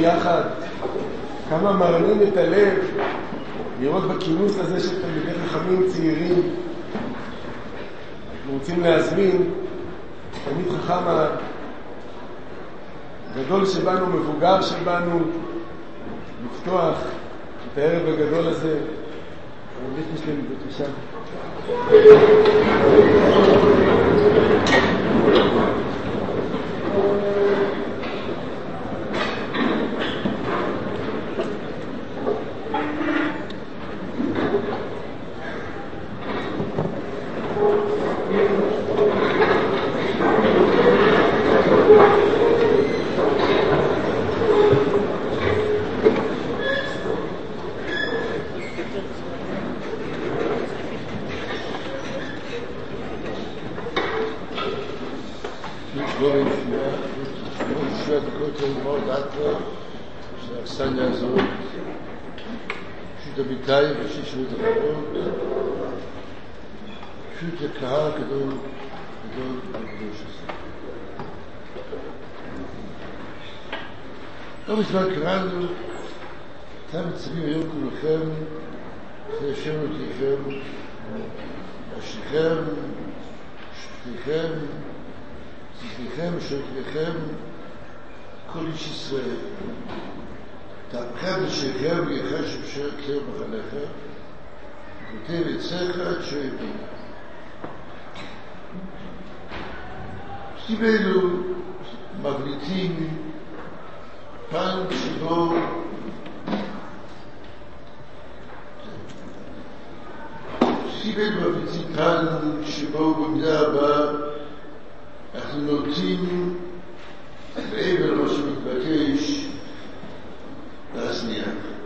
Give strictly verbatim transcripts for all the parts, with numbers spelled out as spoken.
ביחד. כמה מרנים את הלב לראות בכינוס הזה של תלמידי חכמים צעירים. אנחנו רוצים להזמין תלמיד חכם הגדול שבנו, מבוגר שבנו, לפתוח את הערב הגדול הזה. הרב ליכטנשטיין, בבקשה. ושישרו את החברות, פשוט הקהל הגדול, גדול הקדוש הזה. לא מזמן קראנו, אתם מצבים היום כולכם, זה השם ותיכם, אשריכם, שפטיכם, צדקיכם, שרקיכם, כל איש ישראל. תפכם לשכם ויחשב שרקר בחניך, וכותב יצאך עד שואבים. סביבנו מבליטים פן שבו סביבנו מבליטים פן שבו במידה הבאה אנחנו נוטים מעבר למה שמתבקש להזניח.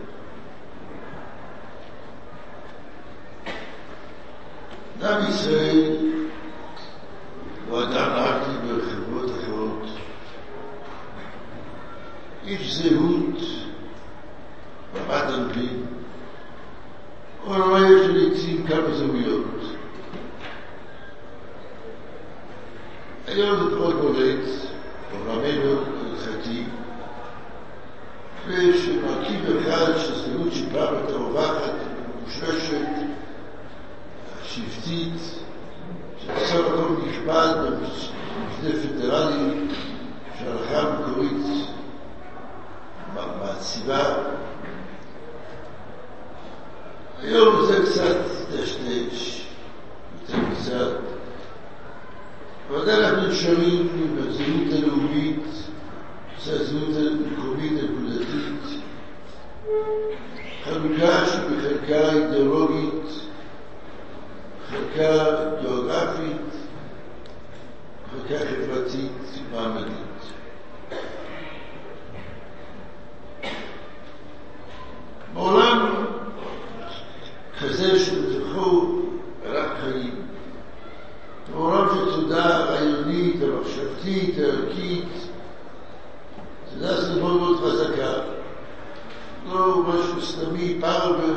אדם ישראל הוא אדם נהגתי בחברות אחרות. איש זהות במד אנגלים, אבל לא יש לעצים כמה זהויות. היום זה מאוד בולט בעולמנו הלכתי, ושמרכיב אחד שהזהות שפעם הייתה רווחת, מושרשת, שבטית, שבסוף הכל נכבד במבנה פדרלי שההלכה המקורית מעציבה. היום זה קצת דשדש, יותר קצת, אבל אנחנו נשארים עם הזהות הלאומית, הזהות המקומית הנקודתית, חלוקה שבחלקה אידיאולוגית, חלקה גיאוגרפית, חלקה חברתית מעמדית. בעולם כזה שבתוכו רק חיים, בעולם של תודעה רעיונית, המחשבתית, הערכית, תודעה זה מאוד מאוד חזקה, לא משהו סתמי, פרבר,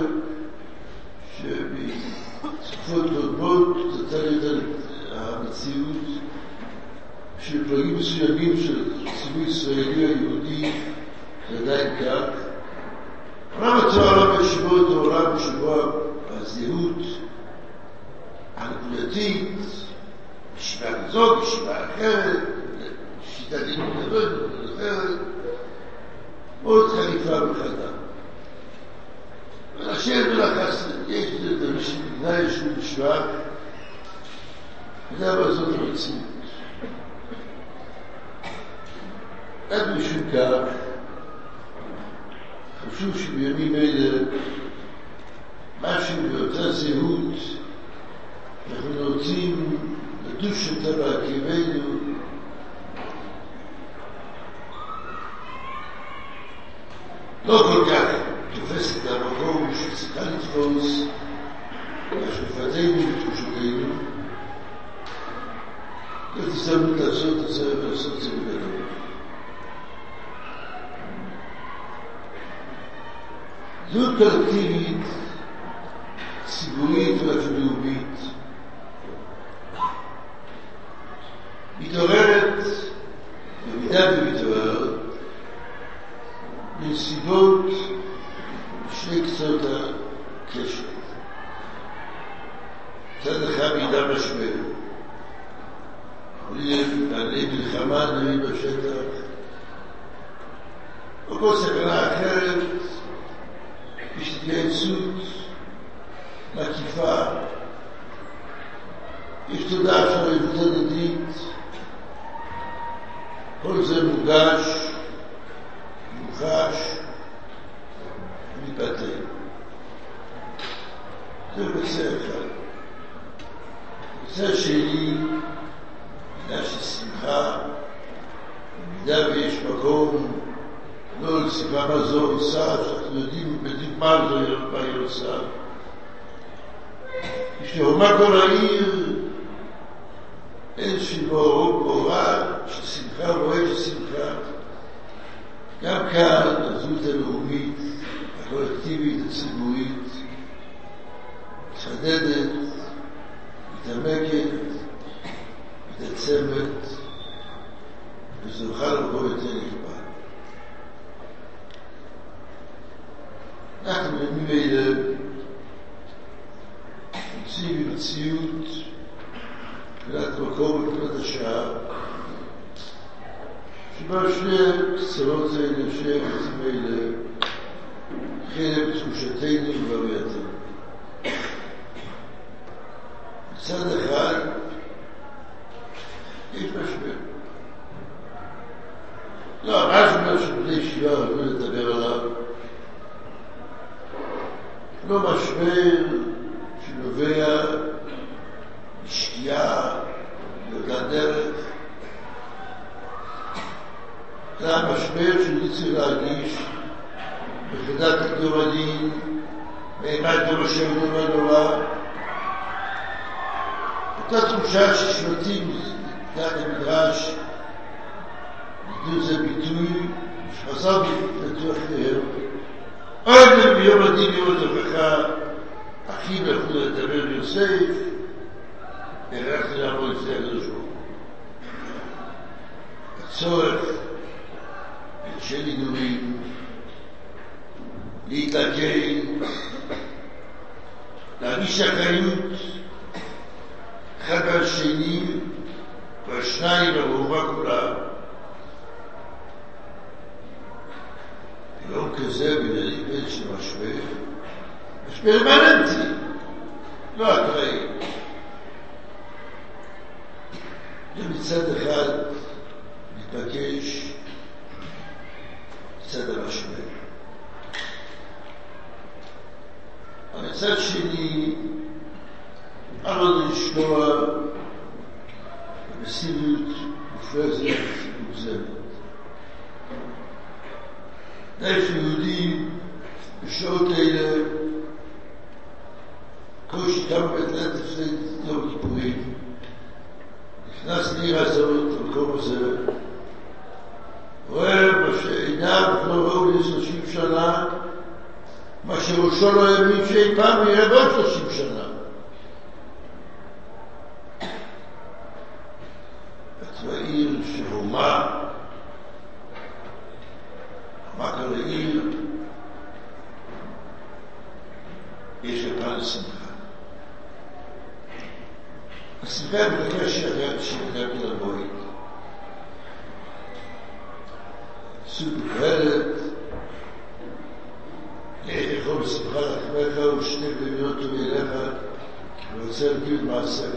שבתקופות קודמות תצא יותר המציאות של פלגים מסוימים של ציבור ישראלי היהודי, זה עדיין כך. עולם התורה עולם שבו את העולם שבו הזהות הנקודתית, ישיבה כזאת, ישיבה אחרת, שיטה נקודתית אחרת, מאוד חריפה בחדה. ולשם ולחס, יש לזה מי שמגנה ישו בשבח, וזה אבל זאת המציאות. עד משום כך, חשוב שבימים אלה, משהו באותה זהות, אנחנו נוצאים לדוש אותה בהרכבנו, לא כל כך תופס את המקום שצריכה לתפוס בהשקפתנו ובתחושותינו, ותסתמנו לעשות את זה ולעשות את זה בגדול. זהות קולקטיבית, ציבורית ואפילו לאומית, מתעוררת במידה ומתעוררת נסיבות שני קצות הקשר. צד אחד מידה משבר. עולים בעלי מלחמה נראים בשטח. או כל סכנה אחרת, יש התייעצות מקיפה. יש תודעה של ערבות הדדית. כל זה מוגש, מוחש, מתבטא. זה בקצה אחד. בקצה שני, מידה של שמחה, במידה ויש מקום, לא לצבע מה זו עושה, שאנחנו יודעים בדיוק מה זו מה היא עושה. כשהומה כל העיר, אין שבו אורה של שמחה, רואה של שמחה. גם כאן, הזהות הלאומית, הקולקטיבית, הציבורית, מתחדדת, מתעמקת, מתעצמת, וזוכה לבוא יותר נכבד. אנחנו בימים אלה נמצאים במציאות מבחינת מקום מבחינת השעה, שבה שני קצוות האלה, שני הקצים האלה, חלק בתחושתנו ובראייתנו. מצד אחד, יש משבר. לא, משבר שבני ישיבה רצו לדבר עליו. לא משבר שנובע משקיעה, מאותה דרך. זה המשבר שאני צריך להרגיש בחדת כדור הדין, מאימת בראשי ודום הנורא. אותה תחושה ששמתים מתחת המדרש, נתנו זה ביטוי שחזר ביטוי אחר. עוד ביום הדין יום הדבחה, אחים יכלו לדבר ביוסף, הרחתי לעמוד לפני הקדוש ברוך הוא. הצורך של הידורים, להתעכל, להרגיש אחריות, אחד על שני, והשניים והאומה כולה. ביום כזה, בגלל בן של משבר, משבר מננטי, לא אקראי. ומצד אחד מתבקש מצד המשבר. המצד שני, על עוד לשמוע במסירות מופרזת ומוגזמת. נפש יהודים בשעות האלה, קושי כמה בית לפני יום כיפורים, נכנס לעיר הזאת, למקום הזה, רואה מה שעיניו לא ראו לי שלושים שנה, מה שראשו לא האמין שאי פעם יראה בעוד שלושים שנה. זו העיר שהומה, הומה כל העיר, יש לפן לשמחה. השמחה מבקש שמחה פלבוית. סוג פרלת, איך יכול בשמחה לחמך ושני במינות ומאליך, ורוצה להגיד מעשיך.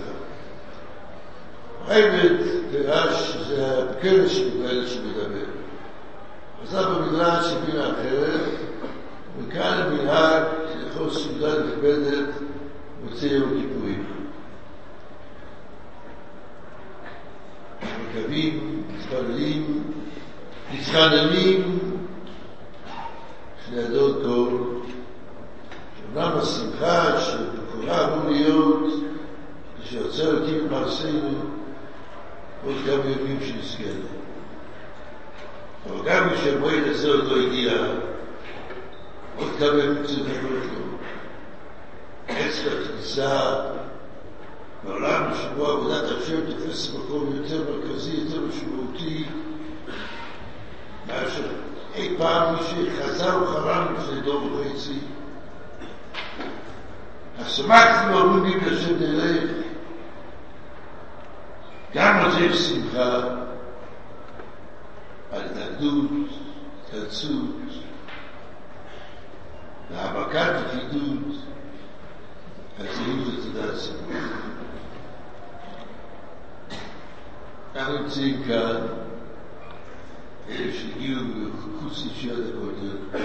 רייבד פירש שזה הפקרת שמגבלת שמדבר. אז זה במדרש שבינה אחרת, וכאן המנהג שיכול סעודה נכבדת מוצא יום כיפורים. מקווים, מתפללים, מתחננים, שלידות כל, שאומנם השמחה שבקורה אמור להיות, כשיוצא להקים את מעשינו, עוד כמה ימים שנזכה לו. אבל גם כשהמועד הזה עוד לא הגיע, עוד כמה ימים צריך לחיות לו. עצם הכניסה בעולם שבו עבודת השם תופס מקום יותר מרכזי, יותר משמעותי, מאשר אי אי פעם מי שחזר וחרם לפני דור וחצי, אז שמחתי ואומרים לי בשם דרך, גם על זה שמחה, על התנגדות, התכנסות, להעמקת יחידות, הזהות ותודעת ציבור. אנחנו נמצאים כאן, אלה שהגיעו מחוץ לישיבת הכותל,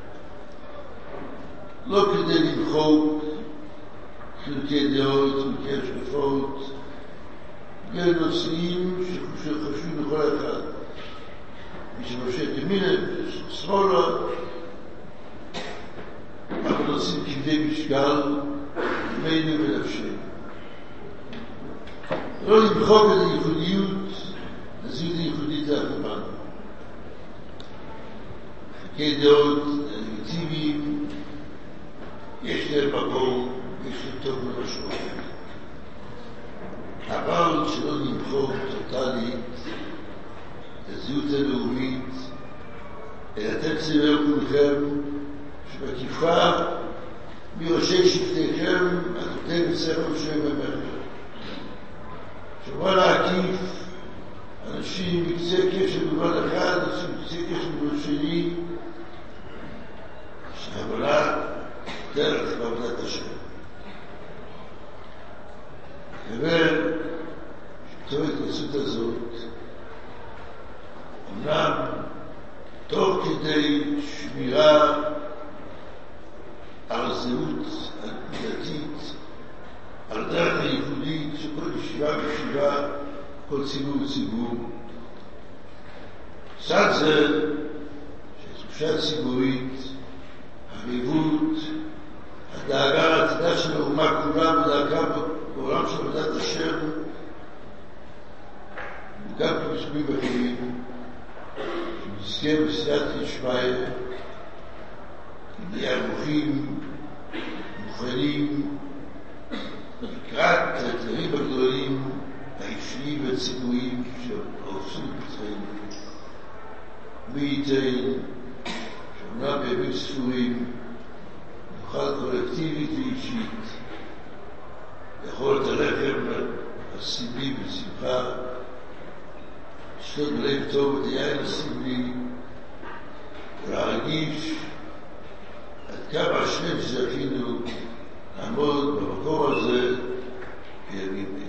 לא כדי למחוק חילוקי דעות, חילוקי השקפות, בגלל נושאים שחשובים לכל אחד. מי שמושך ימינה, שמאלה, אנחנו נושאים כבדי משקל, ימינו ונפשנו. לא למחוק את הייחודיות, הזהות הייחודית האחרונה. חילוקי דעות לגיטימיים, יש להם מקום, יש להם טוב ומשמעות. אבל שלא נמחוק טוטלית את הזהות הלאומית, אלא אתם ציבר כולכם שבקיפה מראשי שבטיכם הכותב בספר שם המחר. שבא להקיף אנשים מקצה קשר בגלל אחד, אנשים מקצה קשר בגלל שני, שהבנה דרך בעבודת השם. אומר שתוך התנסות הזאת, אמנם תוך כדי שמירה על הזהות הדתית, על דרך הייחודית שכל ישיבה וישיבה, כל ציבור וציבור, צד זה שתחושה ציבורית, הריבות, הדאגה לעתידה של האומה כולה ודאגה בעולם של עבודת השם, וגם כמסורים אחרים, שנזכה בסייעתא דשמיא, נהיה ערוכים, מוכנים, לקראת האתגרים הגדולים, האישיים והציבוריים שהופסו לפתחנו. מי ייתן, שאומנם בימים ספורים, נוכל קולקטיבית ואישית, לאכול את הלחם הסמלי בשמחה, לשתות בלב טוב את היין הסמלי, ולהרגיש עד כמה השם שזכינו לעמוד במקום הזה בימים אלה.